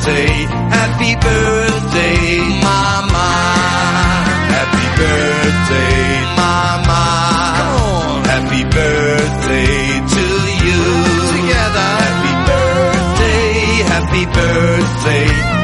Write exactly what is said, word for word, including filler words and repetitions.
birthday, happy birthday, Mama. Happy birthday, Mama. Come on. Happy birthday to you. Together. Happy birthday, happy birthday.